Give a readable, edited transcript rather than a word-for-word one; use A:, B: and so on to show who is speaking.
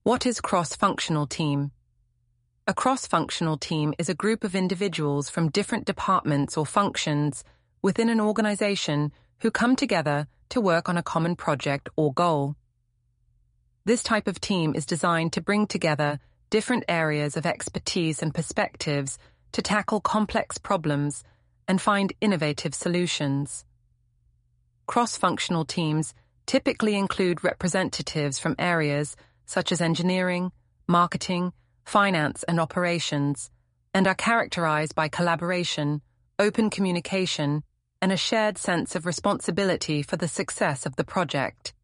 A: What is cross-functional team? A cross-functional team is a group of individuals from different departments or functions within an organization who come together to work on a common project or goal. This type of team is designed to bring together different areas of expertise and perspectives to tackle complex problems and find innovative solutions. Cross-functional teams typically include representatives from areas such as engineering, marketing, finance, and operations, and are characterized by collaboration, open communication, and a shared sense of responsibility for the success of the project.